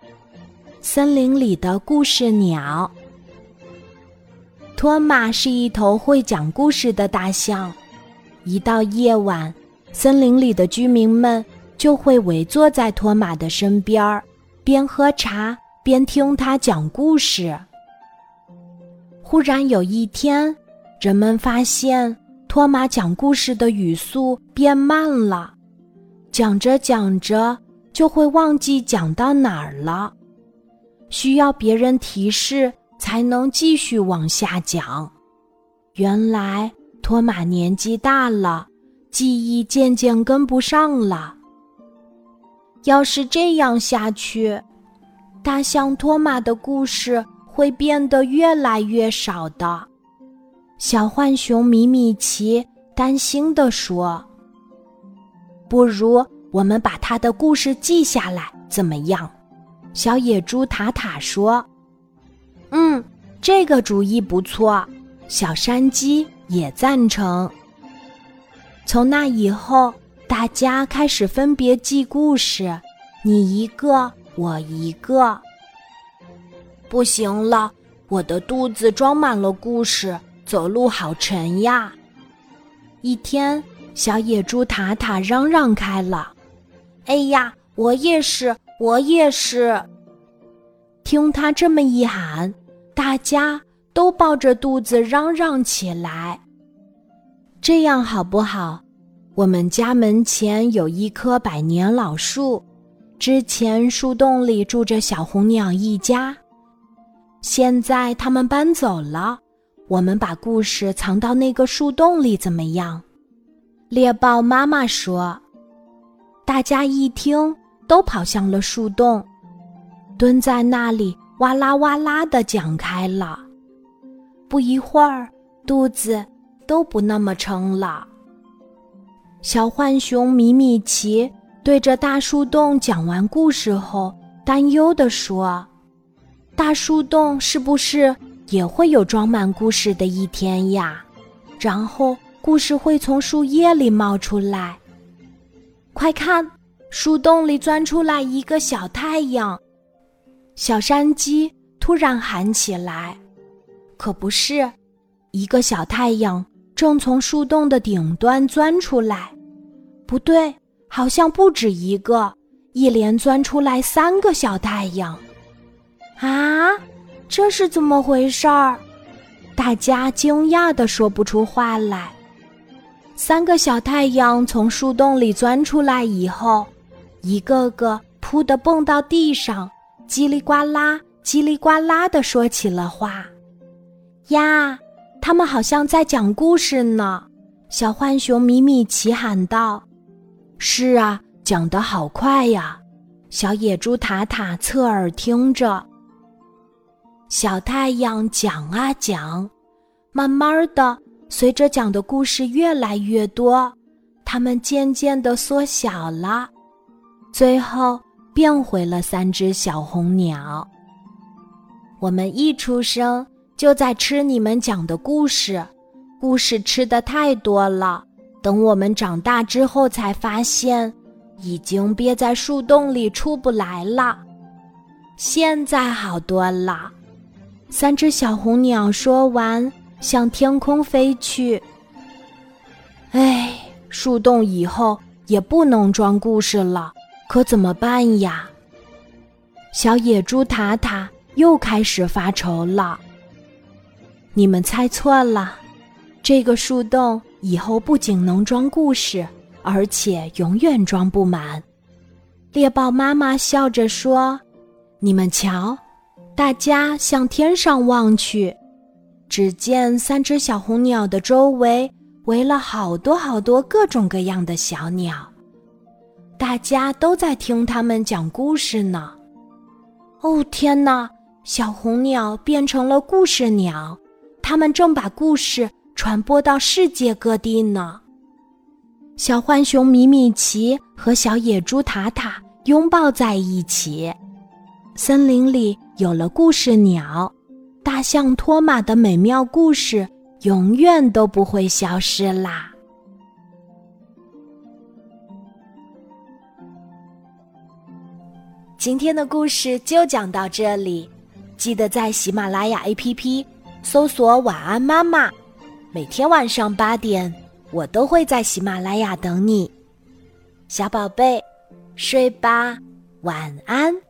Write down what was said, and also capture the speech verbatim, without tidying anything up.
森林里的故事鸟。托马是一头会讲故事的大象，一到夜晚，森林里的居民们就会围坐在托马的身边，边喝茶边听他讲故事。忽然有一天，人们发现托马讲故事的语速变慢了，讲着讲着就会忘记讲到哪儿了，需要别人提示才能继续往下讲。原来托马年纪大了，记忆渐渐跟不上了。要是这样下去，大象托马的故事会变得越来越少的。小浣熊米米奇担心地说：不如我们把他的故事记下来，怎么样？小野猪塔塔说：嗯，这个主意不错。小山鸡也赞成。从那以后，大家开始分别记故事，你一个，我一个。不行了，我的肚子装满了故事，走路好沉呀。一天，小野猪塔塔嚷嚷开了：哎呀，我也是，我也是。听他这么一喊，大家都抱着肚子嚷嚷起来。这样好不好？我们家门前有一棵百年老树，之前树洞里住着小红鸟一家，现在他们搬走了，我们把故事藏到那个树洞里怎么样？猎豹妈妈说。大家一听，都跑向了树洞，蹲在那里哇啦哇啦地讲开了。不一会儿，肚子都不那么撑了。小浣熊米米奇对着大树洞讲完故事后，担忧地说：大树洞是不是也会有装满故事的一天呀？然后故事会从树叶里冒出来。快看，树洞里钻出来一个小太阳！小山鸡突然喊起来。可不是，一个小太阳正从树洞的顶端钻出来。不对，好像不止一个，一连钻出来三个小太阳。啊，这是怎么回事儿？大家惊讶地说不出话来。三个小太阳从树洞里钻出来以后，一个个扑地蹦到地上，叽里呱啦叽里呱啦地说起了话。呀，他们好像在讲故事呢，小浣熊米米奇喊道。是啊，讲得好快呀，小野猪塔塔侧耳听着。小太阳讲啊讲，慢慢的，随着讲的故事越来越多，它们渐渐地缩小了，最后变回了三只小红鸟。我们一出生就在吃你们讲的故事，故事吃得太多了，等我们长大之后才发现，已经憋在树洞里出不来了。现在好多了。三只小红鸟说完，向天空飞去。哎，树洞以后也不能装故事了，可怎么办呀？小野猪塔塔又开始发愁了。你们猜错了，这个树洞以后不仅能装故事，而且永远装不满。猎豹妈妈笑着说：你们瞧，大家向天上望去，只见三只小红鸟的周围围了好多好多各种各样的小鸟，大家都在听它们讲故事呢。哦，天哪，小红鸟变成了故事鸟，它们正把故事传播到世界各地呢。小浣熊米米奇和小野猪塔塔拥抱在一起，森林里有了故事鸟，大象托马的美妙故事永远都不会消失啦。 今天的故事就讲到这里，记得在喜马拉雅 A P P 搜索晚安妈妈，每天晚上八点，我都会在喜马拉雅等你。小宝贝，睡吧，晚安。